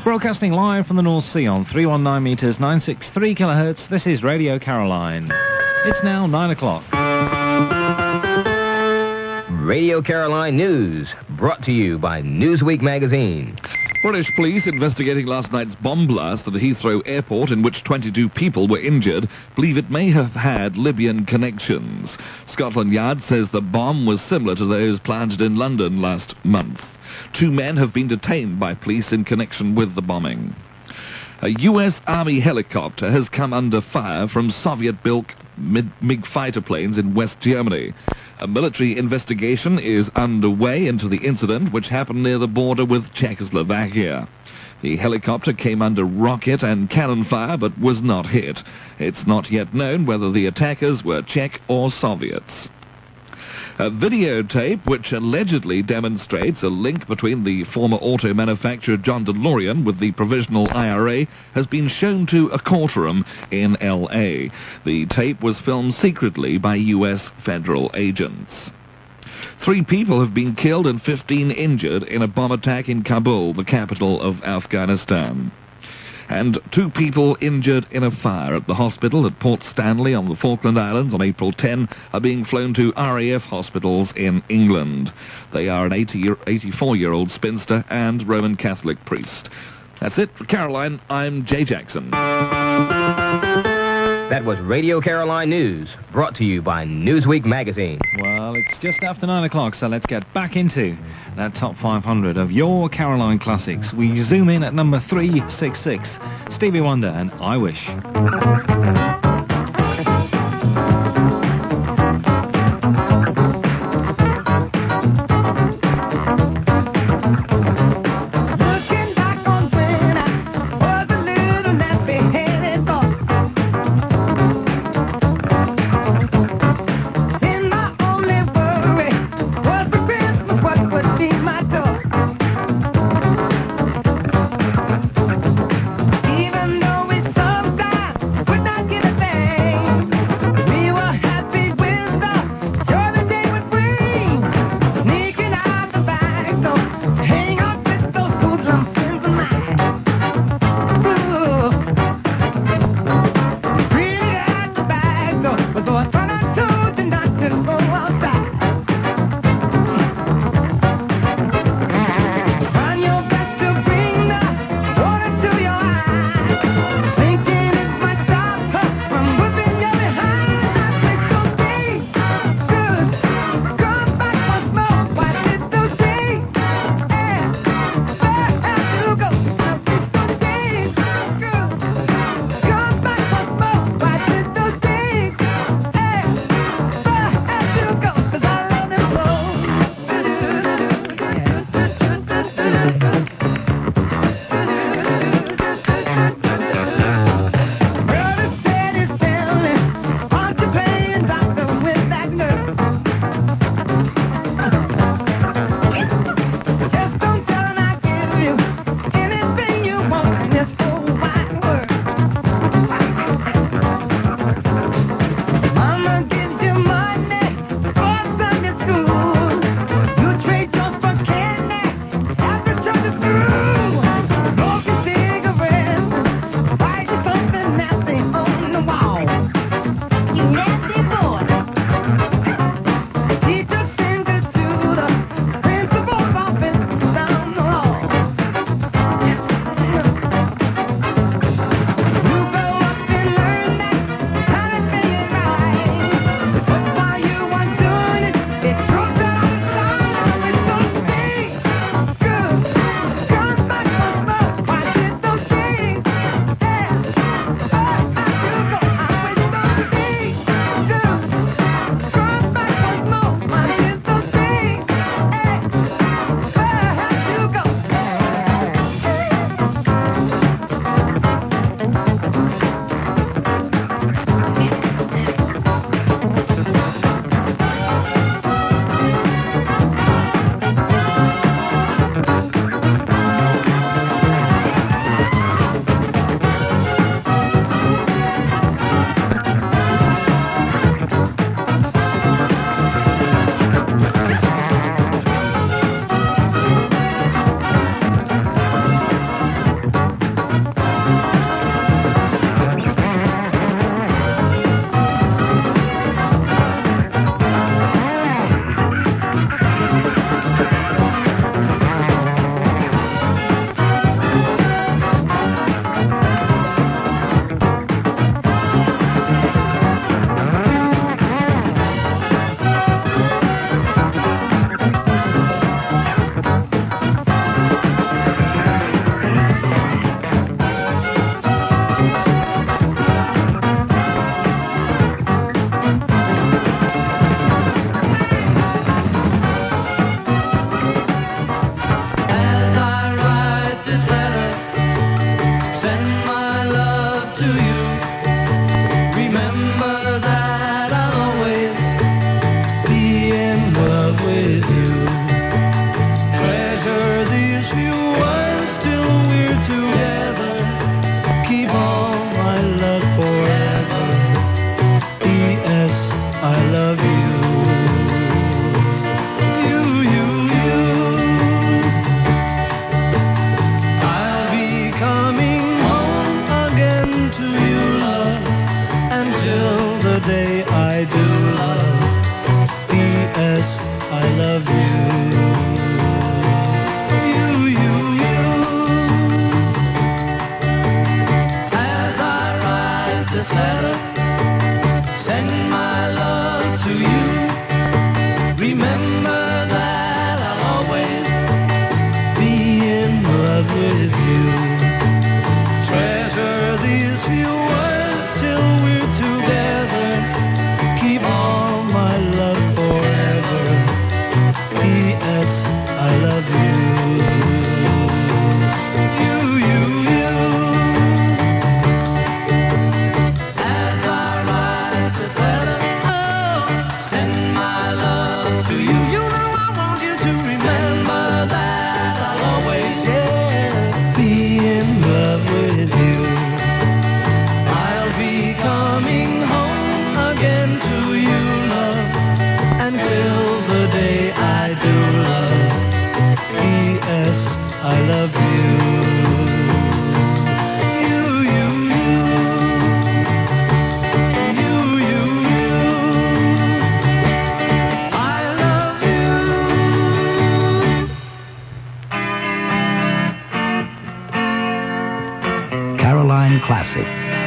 Broadcasting live from the North Sea on 319 metres, 963 kilohertz, this is Radio Caroline. It's now 9 o'clock. Radio Caroline News, brought to you by Newsweek magazine. British police investigating last night's bomb blast at Heathrow Airport in which 22 people were injured believe it may have had Libyan connections. Scotland Yard says the bomb was similar to those planted in London last month. 2 men have been detained by police in connection with the bombing. A U.S. Army helicopter has come under fire from Soviet-built MiG fighter planes in West Germany. A military investigation is underway into the incident, which happened near the border with Czechoslovakia. The helicopter came under rocket and cannon fire, but was not hit. It's not yet known whether the attackers were Czech or Soviets. A videotape which allegedly demonstrates a link between the former auto manufacturer John DeLorean with the Provisional IRA has been shown to a courtroom in L.A. The tape was filmed secretly by U.S. federal agents. 3 people have been killed and 15 injured in a bomb attack in Kabul, the capital of Afghanistan. And 2 people injured in a fire at the hospital at Port Stanley on the Falkland Islands on April 10 are being flown to RAF hospitals in England. They are an 84-year-old spinster and Roman Catholic priest. That's it for Caroline. I'm Jay Jackson. That was Radio Caroline News, brought to you by Newsweek magazine. Well, it's just after 9 o'clock, so let's get back into that top 500 of your Caroline classics. We zoom in at number 366, Stevie Wonder and I Wish. Even though we sometimes would not get Caroline Classic.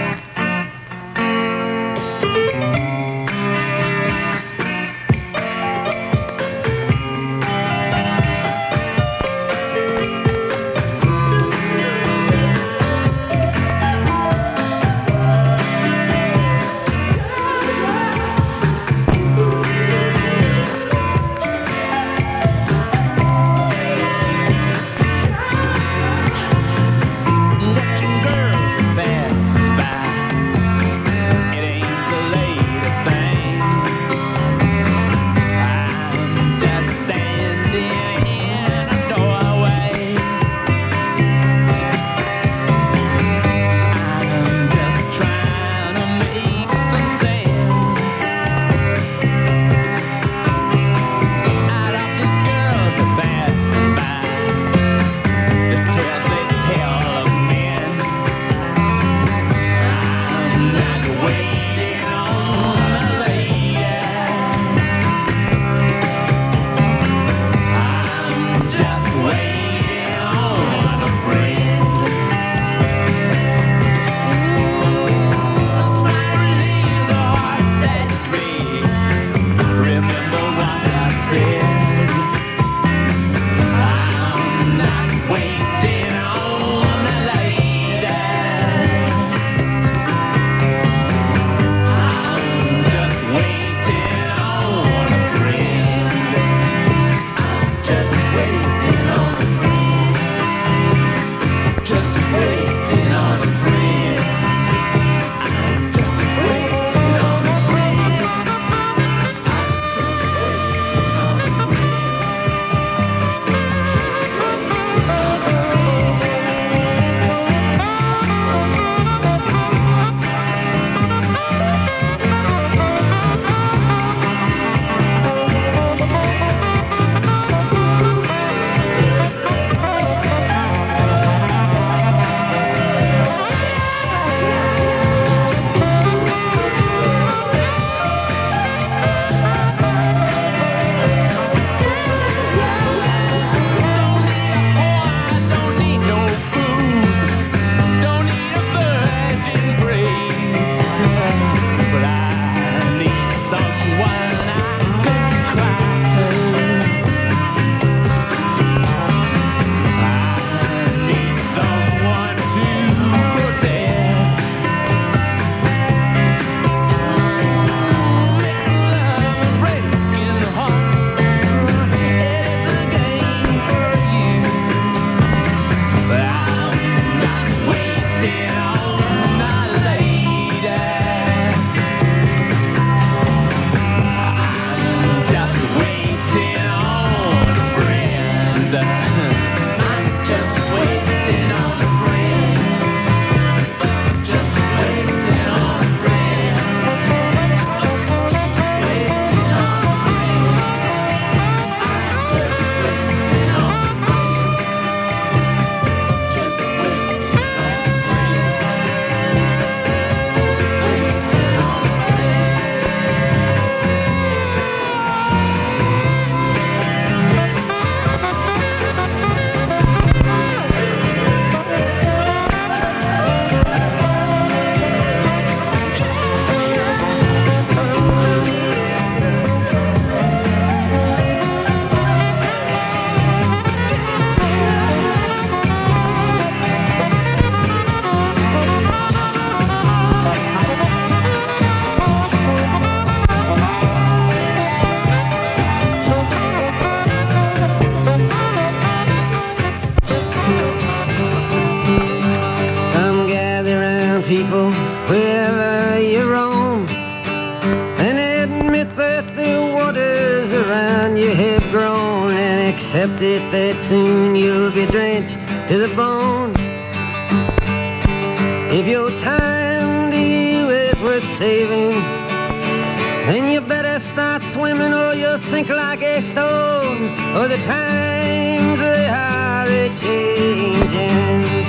accept it that soon you'll be drenched to the bone. If your time to you is worth saving, then you better start swimming or you'll sink like a stone, or the times they are a-changing.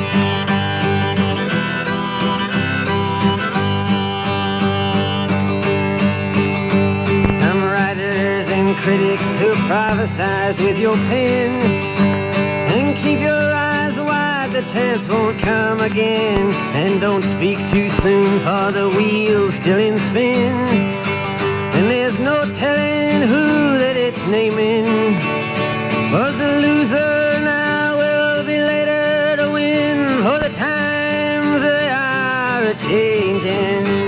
Critics who prophesize with your pen and keep your eyes wide, the chance won't come again. And don't speak too soon, for the wheel's still in spin. And there's no telling who that it's naming. Was the loser now will be later to win. For the times they are a-changing.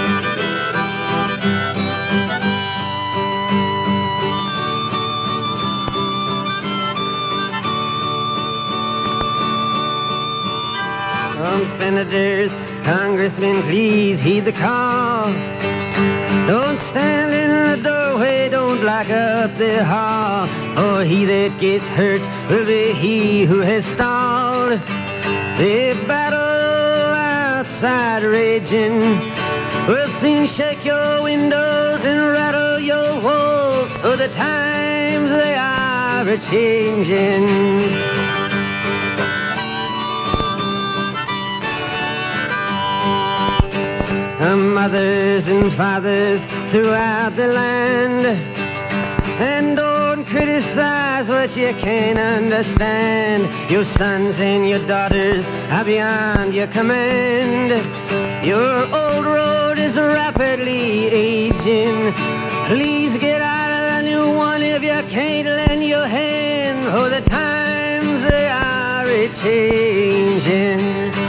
Senators, congressmen, please heed the call. Don't stand in the doorway, don't block up the hall. For he that gets hurt will be he who has stalled. The battle outside raging will soon shake your windows and rattle your walls. For the times they are a-changing. Mothers and fathers throughout the land, and don't criticize what you can't understand. Your sons and your daughters are beyond your command. Your old road is rapidly aging. Please get out of the new one if you can't lend your hand. For the times they are a-changing.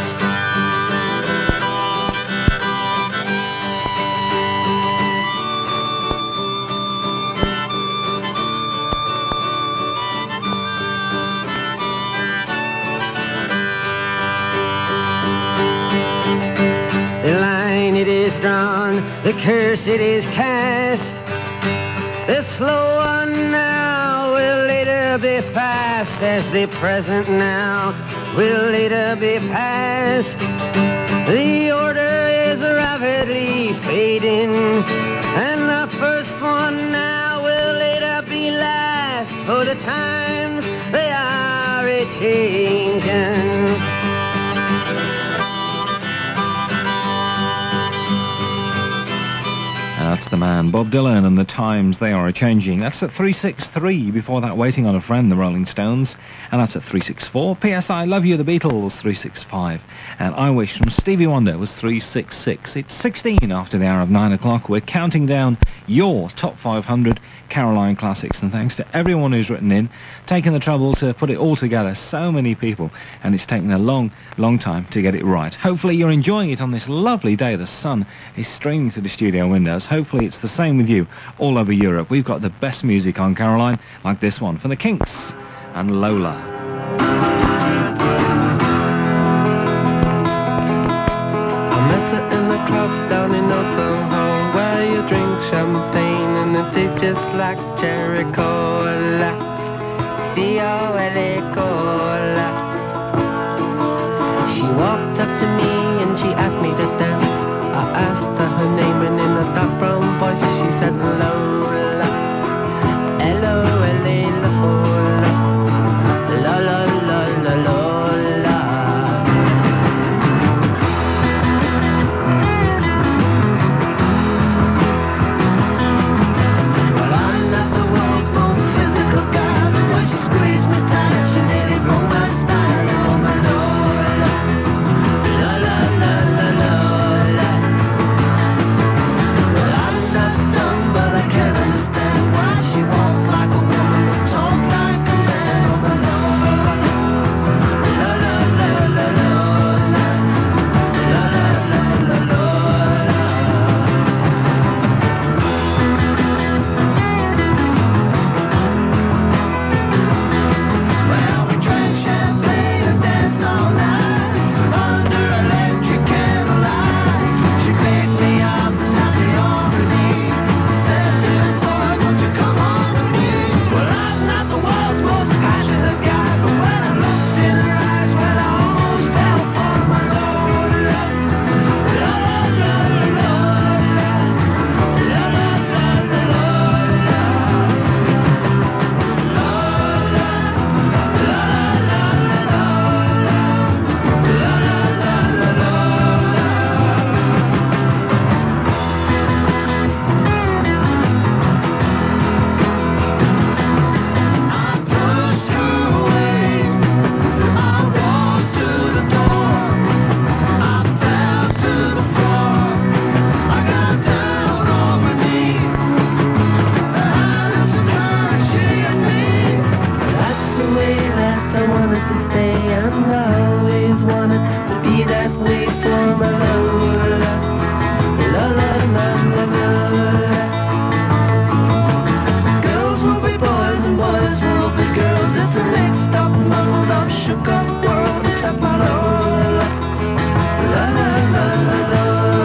Drawn, the curse it is cast. The slow one now will later be fast, as the present now will later be past. The order is rapidly fading, and the first one now will later be last. For the times they are a-changing. That's the man, Bob Dylan, and the times they are a-changing. That's at 363. Before that, Waiting on a Friend, the Rolling Stones. And that's at 364. P.S. I Love You, the Beatles, 365. And I Wish from Stevie Wonder was 366. It's 16 after the hour of 9 o'clock. We're counting down your top 500 Caroline classics. And thanks to everyone who's written in, taking the trouble to put it all together. So many people. And it's taken a long, long time to get it right. Hopefully you're enjoying it on this lovely day. The sun is streaming through the studio windows. Hopefully it's the same with you all over Europe. We've got the best music on Caroline, like this one from the Kinks and Lola. I met her in the club down in Old Town Hall, where you drink champagne and it tastes just like cherry cola. C-O-L-A cola. She walked up to me and she asked me to dance. I asked her her name, and in a dark brown voice she said Lola. L-O-L-A Lola. Lola, Lola, Lola. Well, I'm not the world's most physical guy, but when she squeezed me tight, she nearly broke my spine. Oh, my Lola. Lola, Lola, Lola. be that way for my love. La la la la la. Girls will be boys and boys will be girls. It's a mixed up, muddled up, shook up world except my love. La la la la la.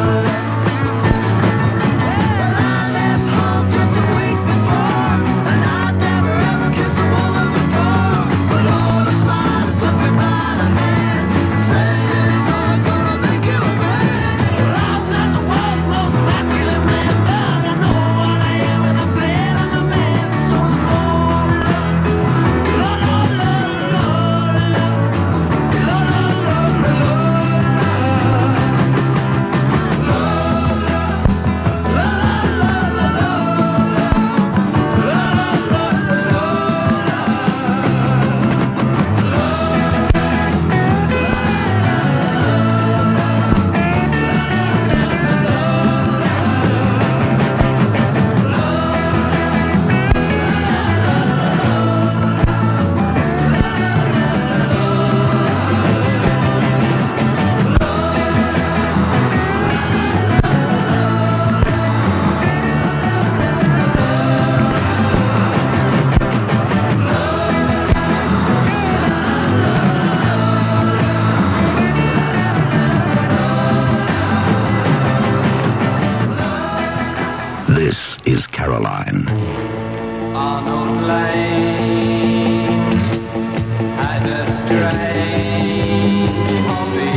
This is Caroline. Arnold Lane had a strange hobby,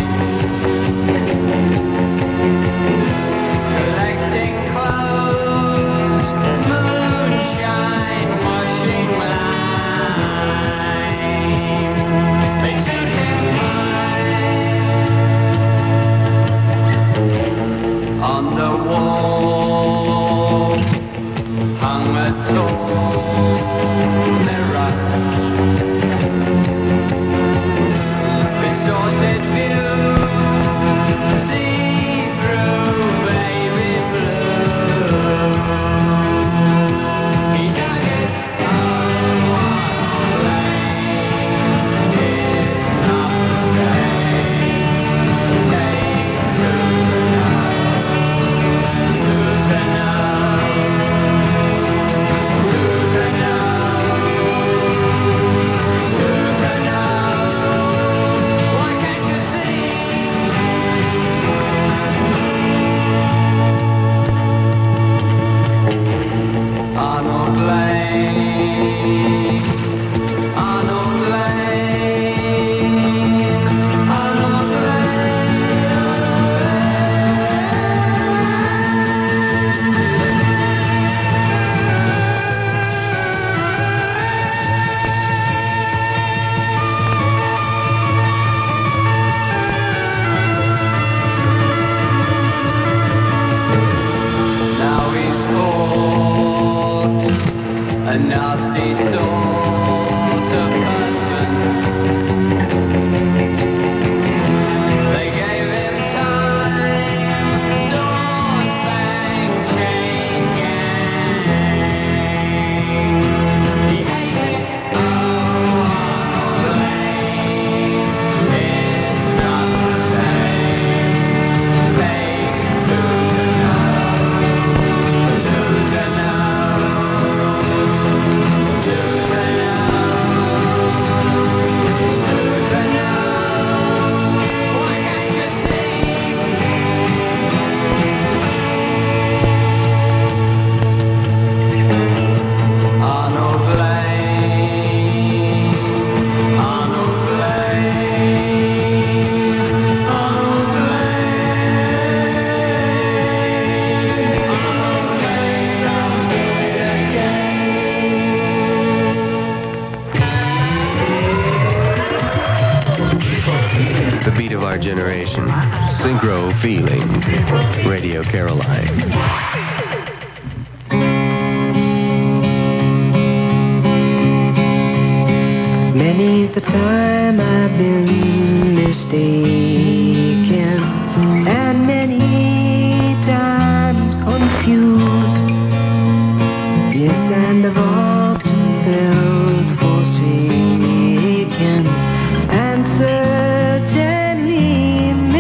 collecting clothes, moonshine, washing line. They suit him fine. On the wall hung a tall mirror, distorted view, see-through baby blue. He dug it away, it's not the same, takes two to know. A nasty sort of person. They gave him time, doors bang, chain gang. He hated Arnold Lane. It's not the same. Takes two to know. The beat of our generation. Synchro feeling. Radio Caroline. Many's the time I've been mistaken, and many times confused. Yes, and I've often felt forsaken, and certainly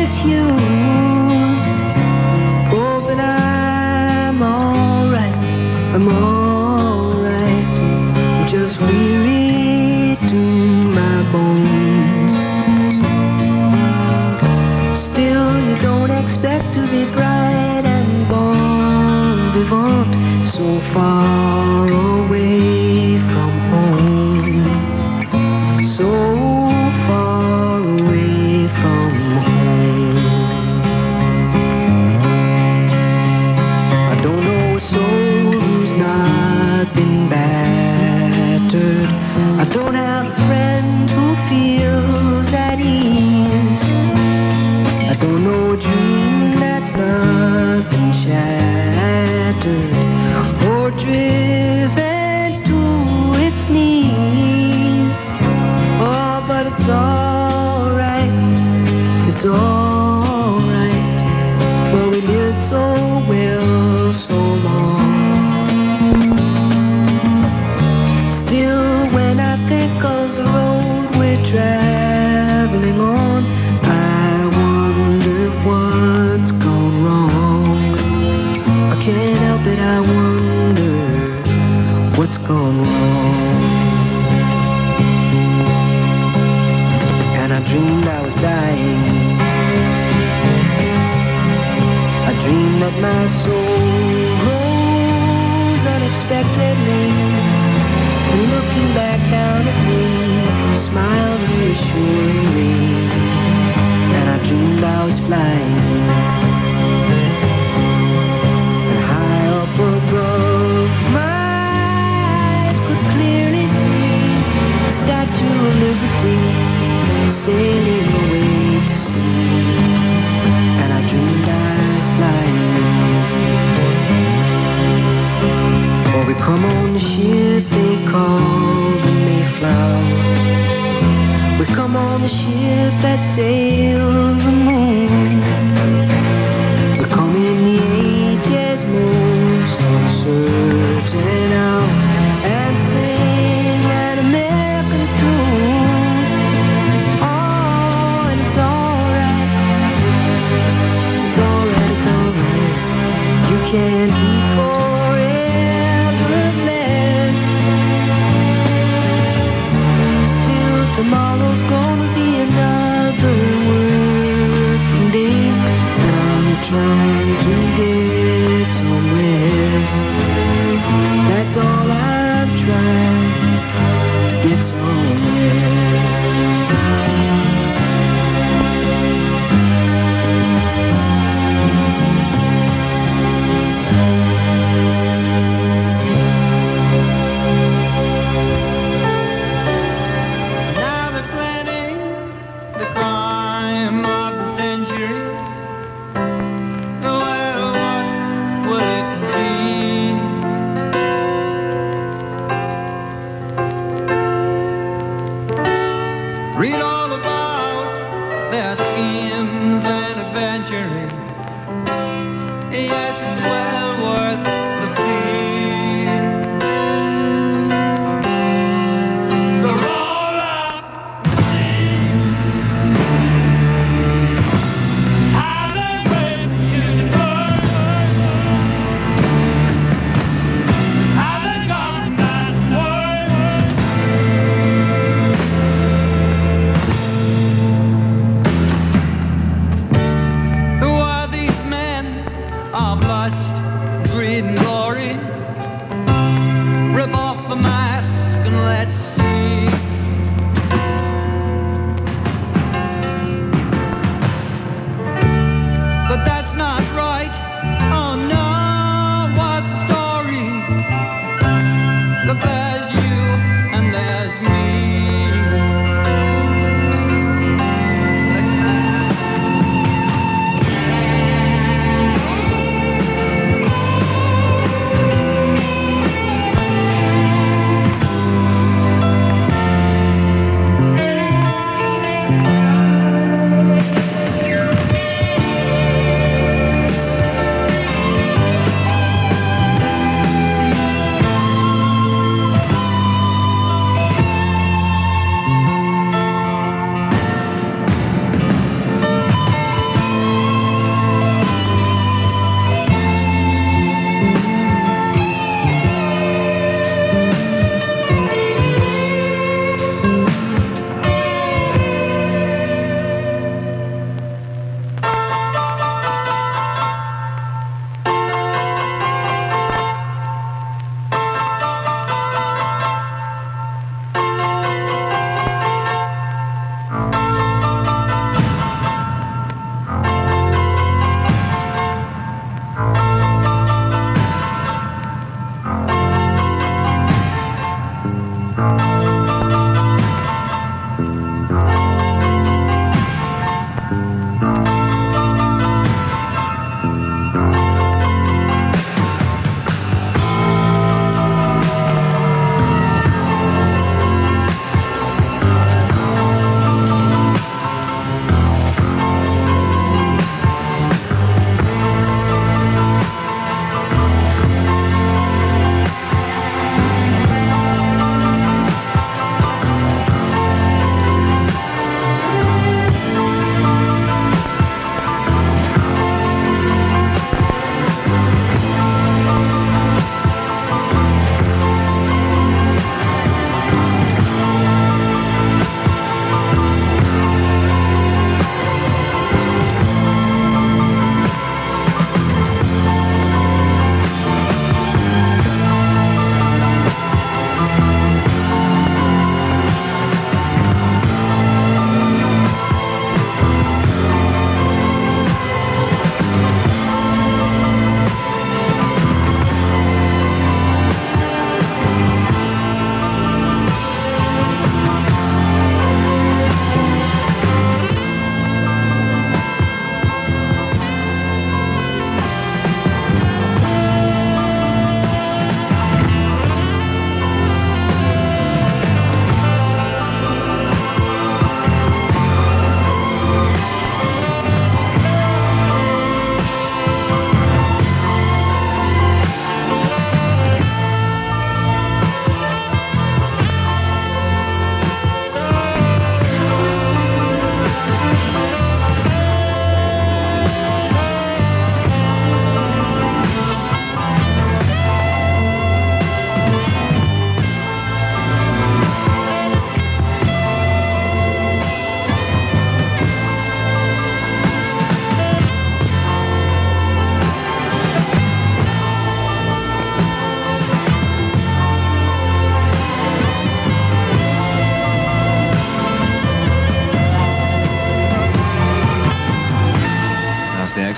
no dream that's not been shattered or driven to its knees. Oh, but it's alright, it's alright, for we lived so well so long. Still, when I think of the road we're traveling on, I wonder what's gone wrong.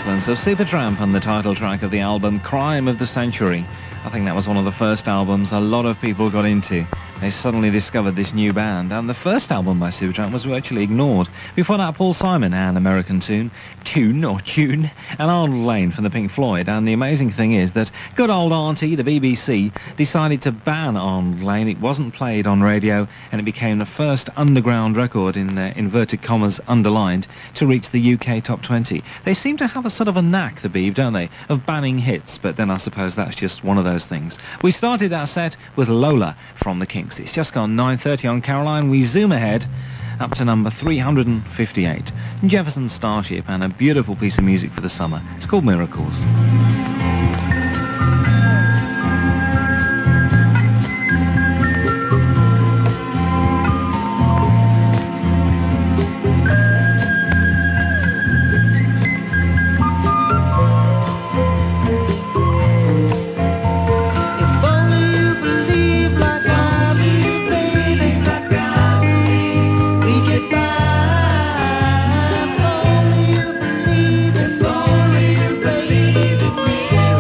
excellence of Supertramp and the title track of the album Crime of the Century. I think that was one of the first albums a lot of people got into. They suddenly discovered this new band, and the first album by Supertramp was virtually ignored. Before that, Paul Simon, An American Tune, and Arnold Lane from the Pink Floyd. And the amazing thing is that good old auntie, the BBC, decided to ban Arnold Lane. It wasn't played on radio, and it became the first underground record, in inverted commas underlined, to reach the UK top 20. They seem to have a sort of a knack, the Beeb, don't they, of banning hits, but then I suppose that's just one of those things. We started our set with Lola from the Kinks. It's just gone 9:30 on Caroline. We zoom ahead up to number 358. Jefferson Starship, and a beautiful piece of music for the summer. It's called Miracles. If only you believe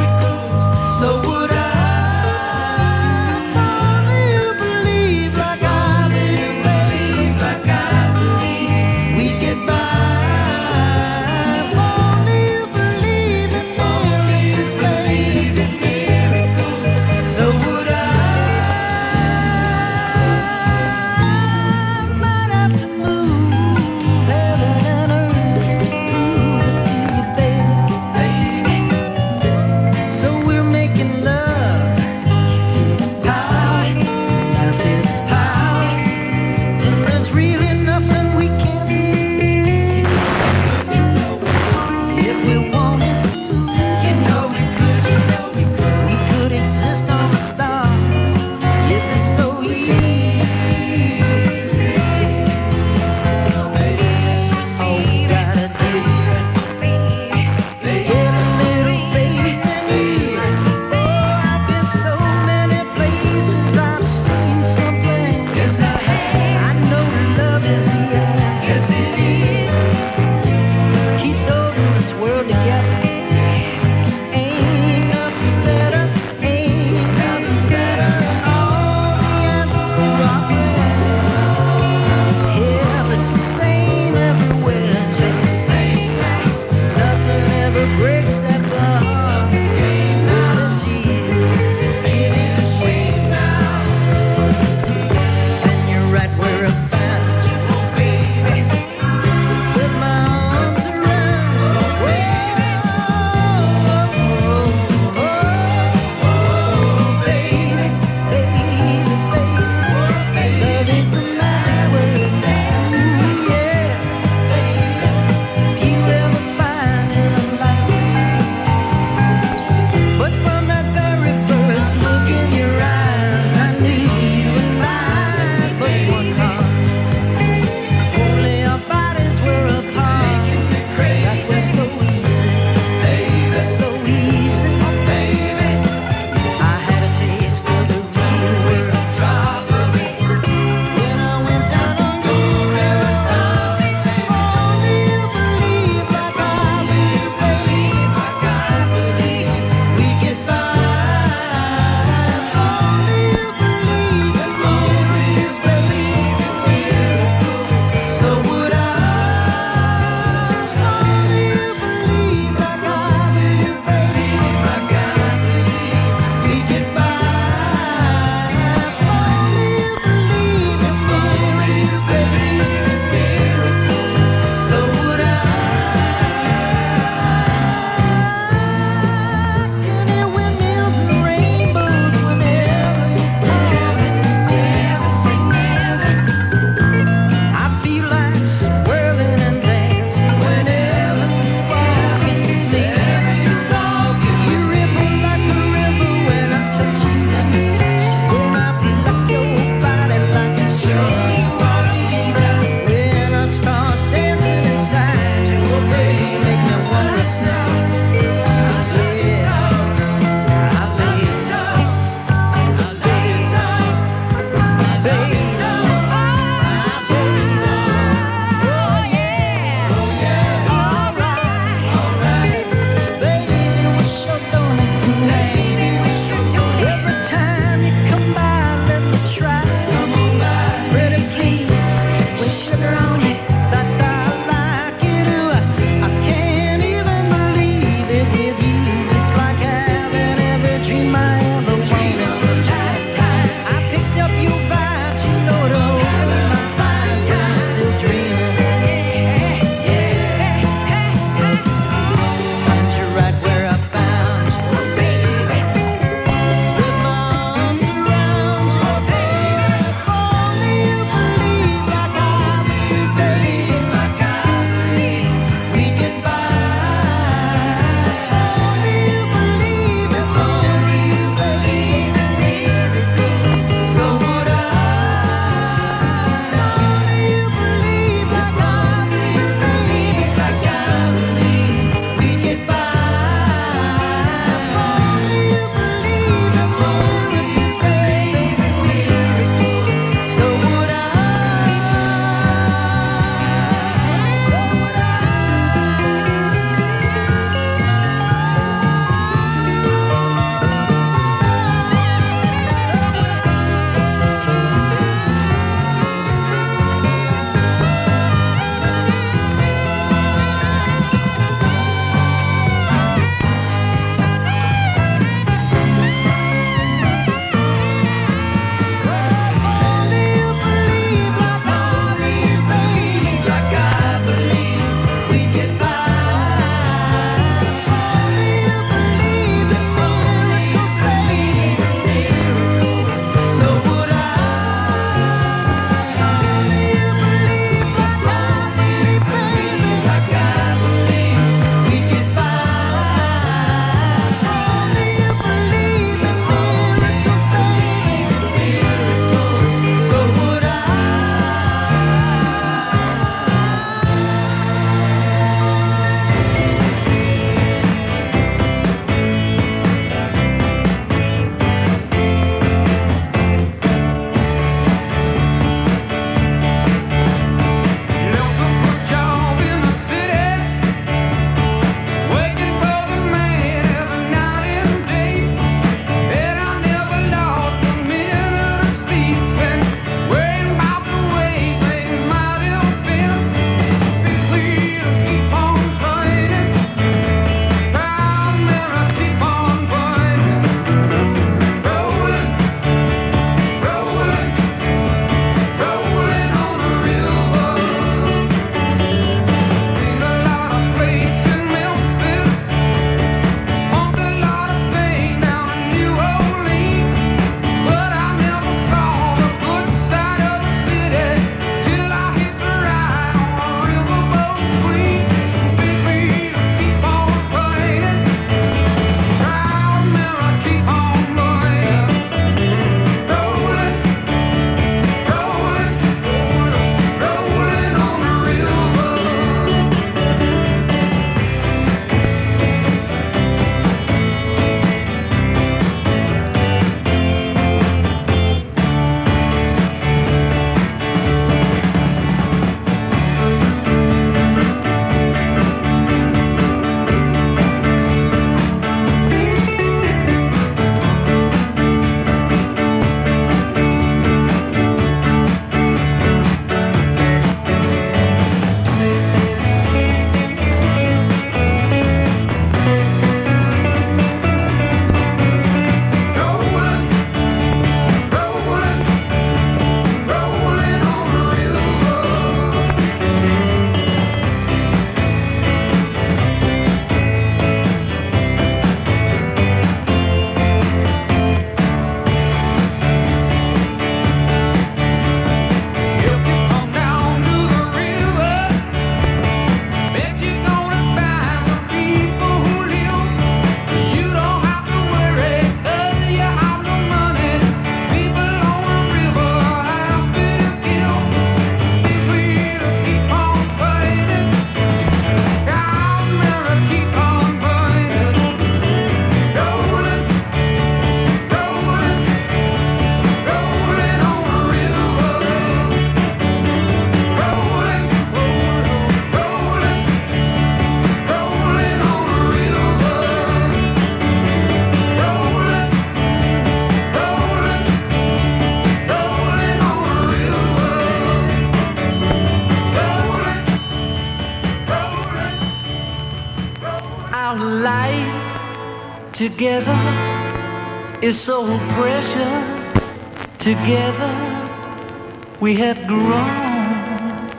life together is so precious. Together we have grown.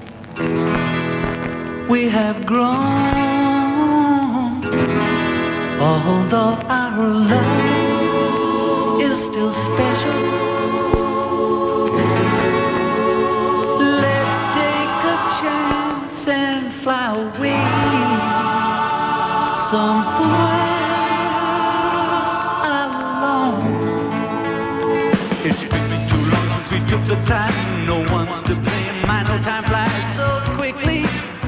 We have grown. Although our love is still special, let's take a chance and fly away somewhere alone. It's been too long since we took the time. No one's to blame. My no time flies so quickly.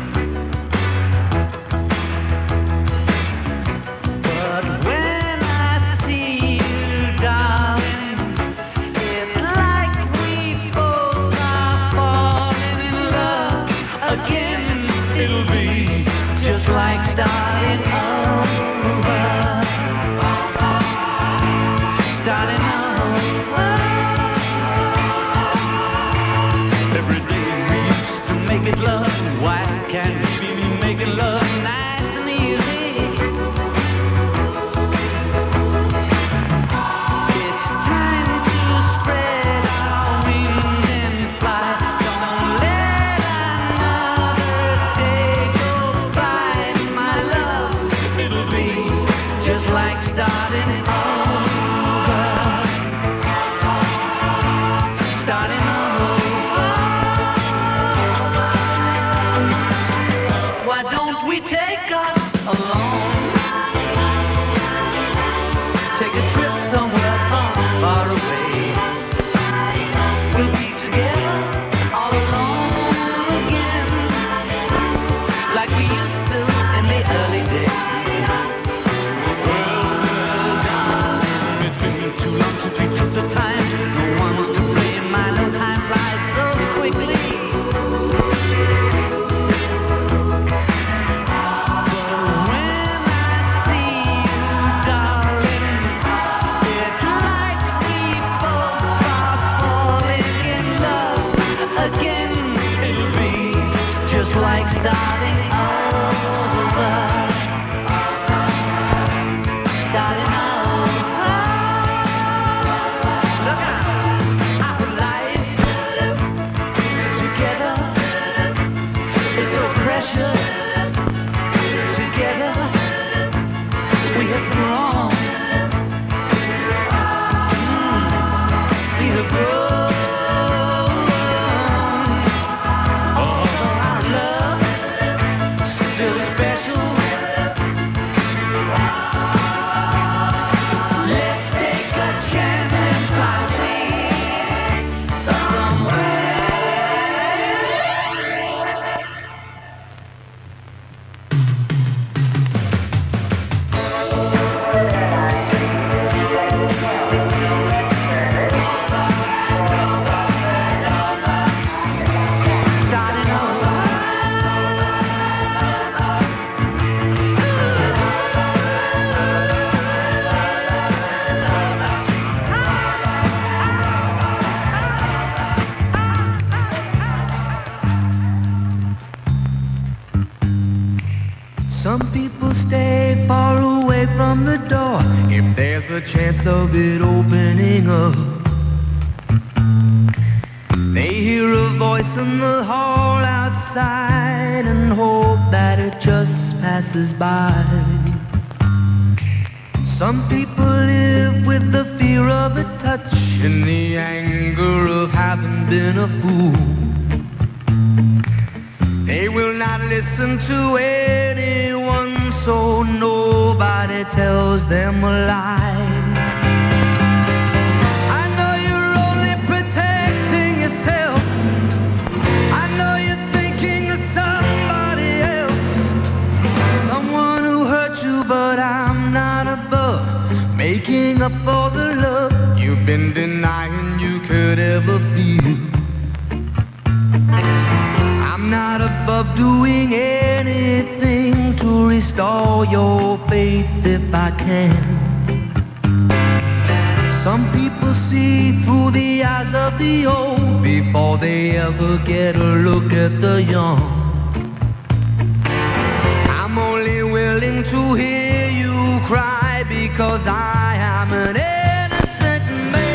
But when I see you, darling, it's like we both are falling in love again. It'll be just like starting over. Starting over. Every day we used to make it love. Why can't we be making love nice and easy? It's time to spread our wings and fly. Don't let another day go by, my love. It'll be just like starting over. Starting over. Why don't we take us along? Take a trip somewhere far away. We'll be together all alone again, like we used to in the early days. Well, darling, it's been too long since we took the time. No one's to blame. My no time flies so quickly. When I see you, darling, it's like we both are falling in love again. It'll be just like starting over. Starting over. Look out. Our life together is so precious. Together we have grown. We have grown. Although our love is still special, let's take a chance and fly away somewhere. Starting over. Some people stay far away from the door if there's a chance of it opening up. They hear a voice in the hall outside and hope that it just passes by. Some people live with the fear of a touch and the anger of having been a fool. They will not listen to anyone, so nobody tells them a lie. I know you're only protecting yourself. I know you're thinking of somebody else, someone who hurt you, but I'm not above making up for the love you've been denying you could ever feel. I'm not above doing anything to restore your faith if I can. Some people see through the eyes of the old before they ever get a look at the young. I'm only willing to hear because I am an innocent man.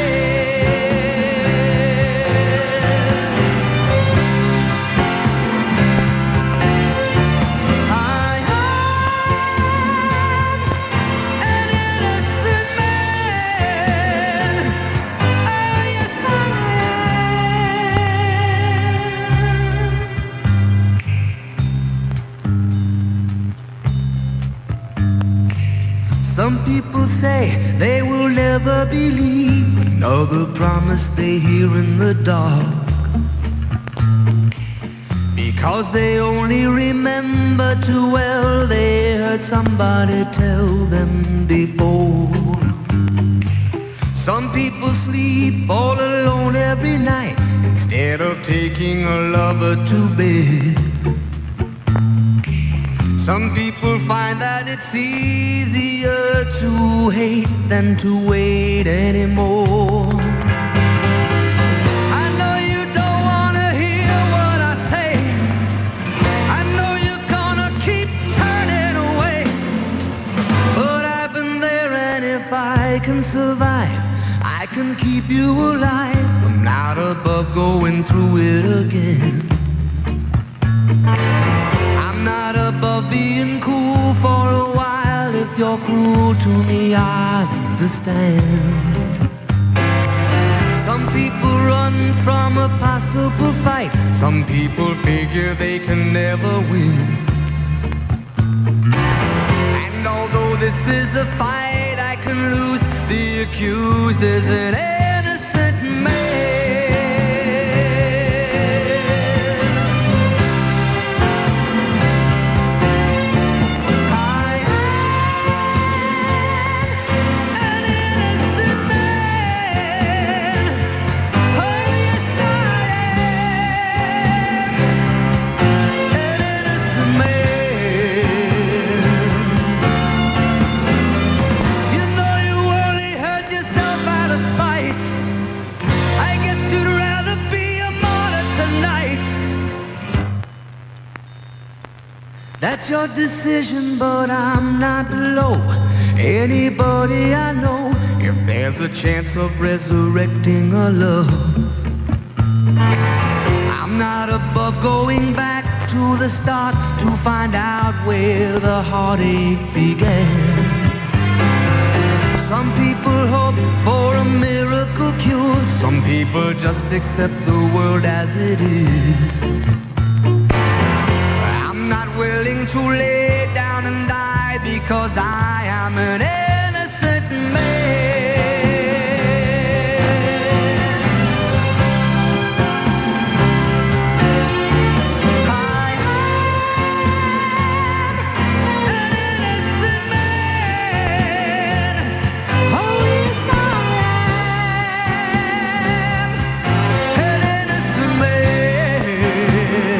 I am an innocent man. Oh, yes, I am. Some people say they will never believe another promise they hear in the dark, because they only remember too well they heard somebody tell them before. Some people sleep all alone every night instead of taking a lover to bed. Some people find that it's easier to hate than to wait anymore. I know you don't want to hear what I say. I know you're gonna keep turning away. But I've been there, and if I can survive, I can keep you alive. I'm not above going through it again. I'm not above being cool for a while. If you're cruel to me, I understand. Some people run from a possible fight. Some people figure they can never win. And although this is a fight I can lose, the accused is an innocent man. That's your decision, but I'm not below anybody I know. If there's a chance of resurrecting a love, I'm not above going back to the start to find out where the heartache began. Some people hope for a miracle cure. Some people just accept the world as it is. I'm not willing to lay down and die because I am an innocent man. I am an innocent man. Oh, yes, I am an innocent man.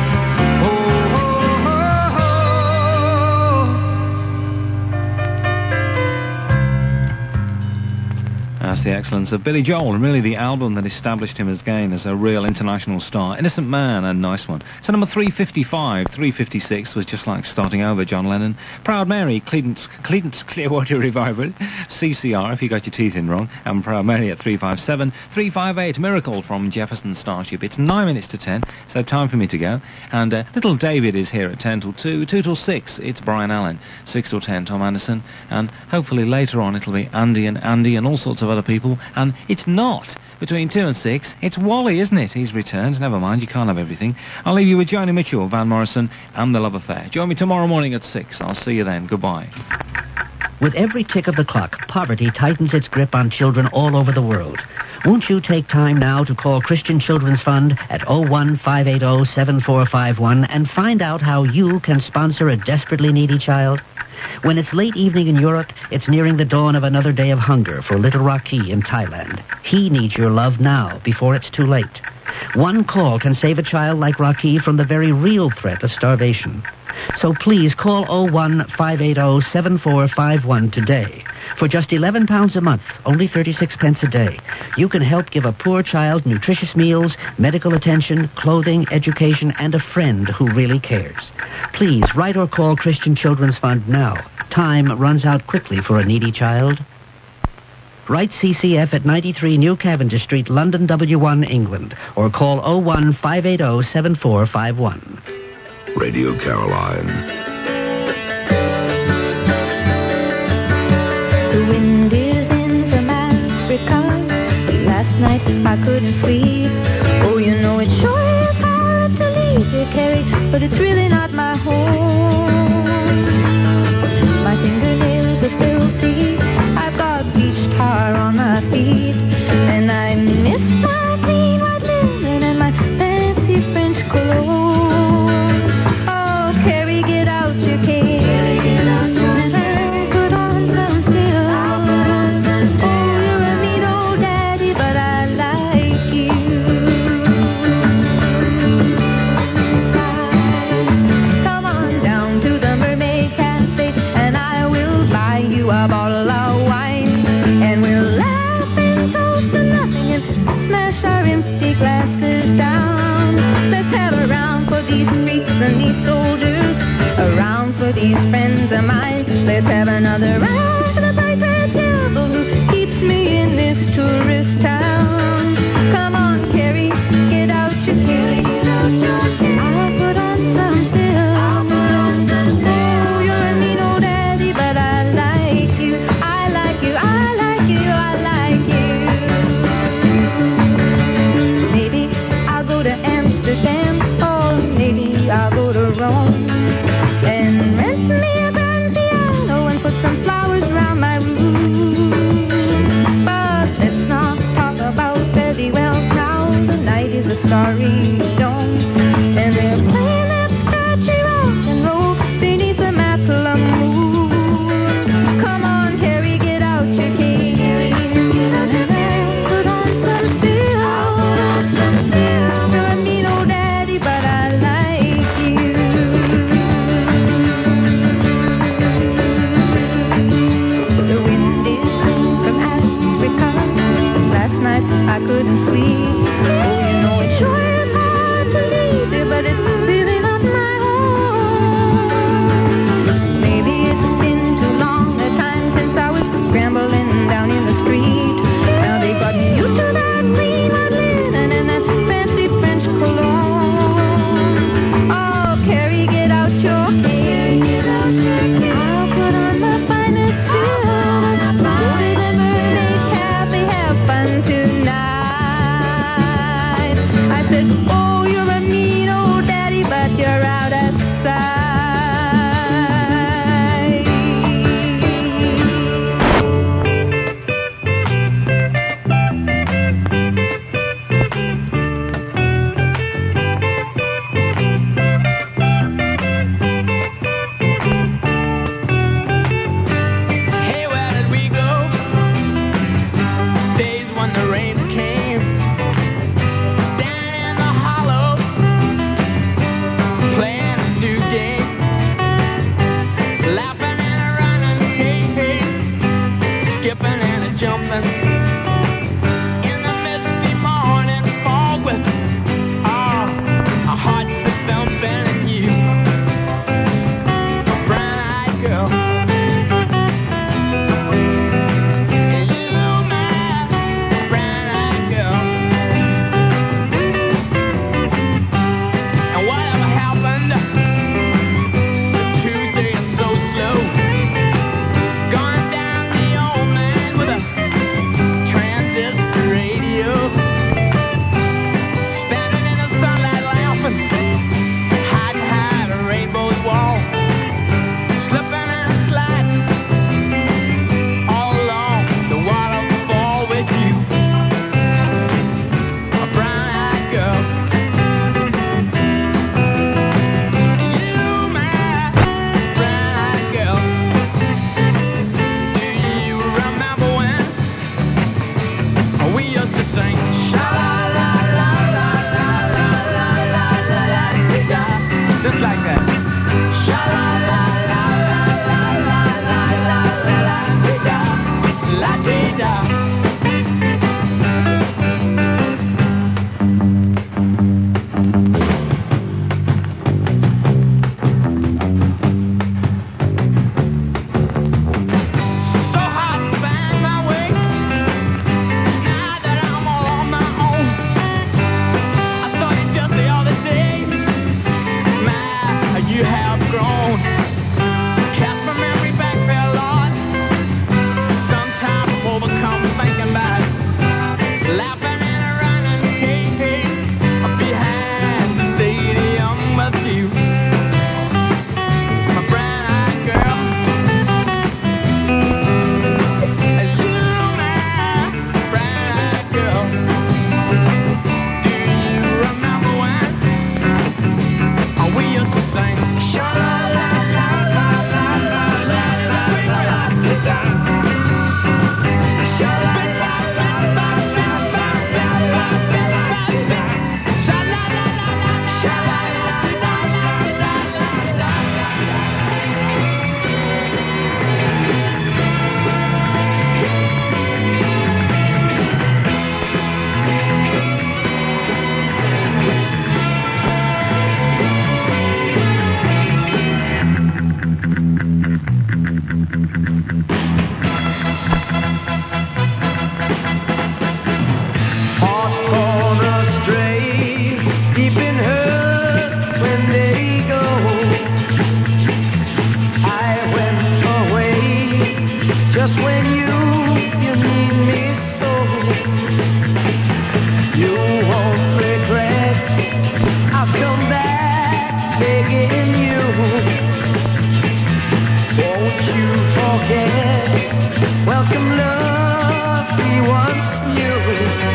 That's the excellence of Billy Joel, and really the album that established him again as a real international star. Innocent Man, a nice one. So number 355, 356 was Just Like Starting Over, John Lennon. Proud Mary, Creedence Clearwater Revival, CCR, if you got your teeth in wrong, and Proud Mary at 357. 358, Miracle from Jefferson Starship. It's 9 minutes to 10, so time for me to go. And little David is here at 10 till 2, 2 till 6, it's Brian Allen, 6 till 10, Tom Anderson, and hopefully later on it'll be Andy and all sorts of other people, and it's not between 2 and 6, it's Wally, isn't it? He's returned, never mind, you can't have everything. I'll leave you with Joni Mitchell, Van Morrison, and The Love Affair. Join me tomorrow morning at 6, I'll see you then, goodbye. With every tick of the clock, poverty tightens its grip on children all over the world. Won't you take time now to call Christian Children's Fund at 01-580-7451 and find out how you can sponsor a desperately needy child? When it's late evening in Europe, it's nearing the dawn of another day of hunger for little Rocky in Thailand. He needs your love now, before it's too late. One call can save a child like Rocky from the very real threat of starvation. So please call 01-580-7451 today. For just £11 a month, only 36 pence a day, you can help give a poor child nutritious meals, medical attention, clothing, education, and a friend who really cares. Please write or call Christian Children's Fund now. Time runs out quickly for a needy child. Write CCF at 93 New Cavendish Street, London W1, England, or call 01-580-7451. Radio Caroline. The wind is in from Africa. Last night I couldn't sleep. Oh, you know it sure is hard to leave you, Carrie, but it's really not my home. My fingernails are filthy. I've got bleached tar on my feet, and I miss my clean white linen and my fancy French cologne. Oh, Carrie, get out your cane. Put on some silk. Oh, you're a neat old daddy, but I like you. Come on down to the Mermaid Cafe, and I will buy you a bottle of wine, and we'll laugh and toast to nothing and smash our empty glasses down. Let's have a round for these freaks and these soldiers, a round for these friends of mine. Let's have another round for the bright red devil who keeps me in this tourist town. Come on, Carrie, get out your cane. I'll put on some silk. Oh, you're a mean old daddy, but I like you. I like you, I like you, I like you. Maybe I'll go to Amsterdam, or maybe I'll go to Rome, and rent me a grand piano and put some flowers around my room. But let's not talk about fairy wells now. Hearts torn astray, deep in hurt when they go. I went away just when you need me so. You won't regret, I've come back begging you. Won't you forget, welcome love we once knew.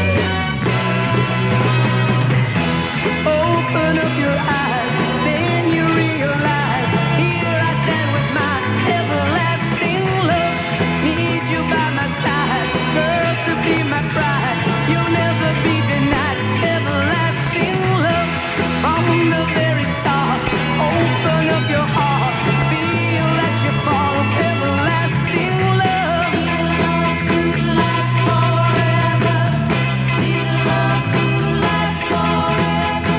Open up your eyes, then you realize, here I stand with my everlasting love. Need you by my side, girl, to be my bride. You'll never be denied everlasting love. From the very start, open up your heart, feel that you fall everlasting love. To last forever, feel love to last forever.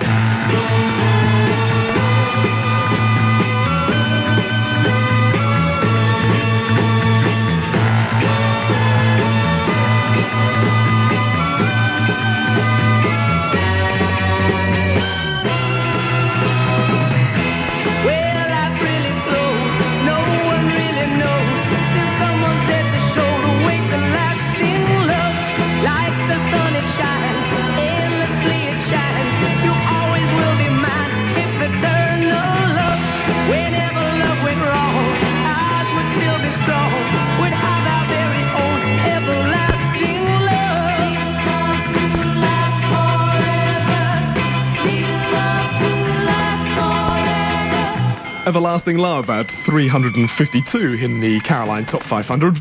Well, life really flows, no one really knows. Till someone's there to show the way to lasting love. Like the sun it shines, endlessly it shines. You always will be mine, it's eternal love. Whenever love went wrong, ours would still be strong. We'd have our very own everlasting love. To last forever, feel love to last forever. Everlasting Love at 352 in the Caroline Top 500.